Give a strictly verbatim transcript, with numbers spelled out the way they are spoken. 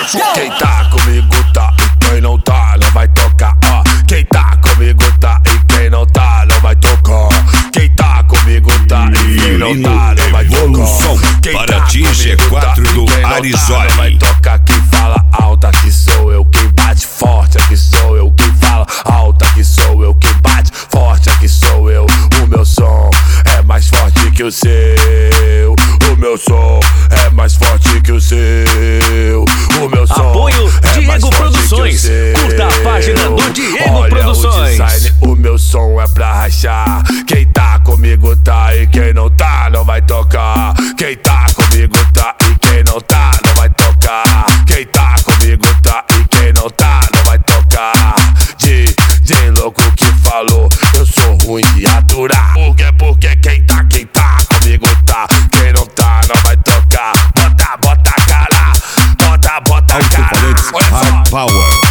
Quem tá comigo tá e quem não tá não vai tocar. Ó, quem tá comigo tá e quem não tá não vai tocar. Quem tá comigo tá e quem não tá não vai tocar. Quem para T G quatro do Arizona vai tocar. Quem fala alta que sou eu, quem bate forte aqui sou eu. Quem fala alta que sou eu, quem bate forte aqui sou eu. O meu som é mais forte que o seu. O meu som é mais forte que o seu. O meu som Apoio é mais Diego forte Produções. que o seu. Curta a página do Diego Olha Produções. O design, o meu som é pra rachar. Quem tá comigo tá e quem não tá não vai tocar. Quem tá comigo tá e quem não tá não vai tocar. Quem tá comigo tá e quem não tá não vai tocar. D J louco que falou, eu sou ruim de aturar. Porque, porque quem tá, quem tá comigo tá, quem não tá não vai tocar. Bota, bota a cara, bota, bota a cara. Alto-falantes High Power.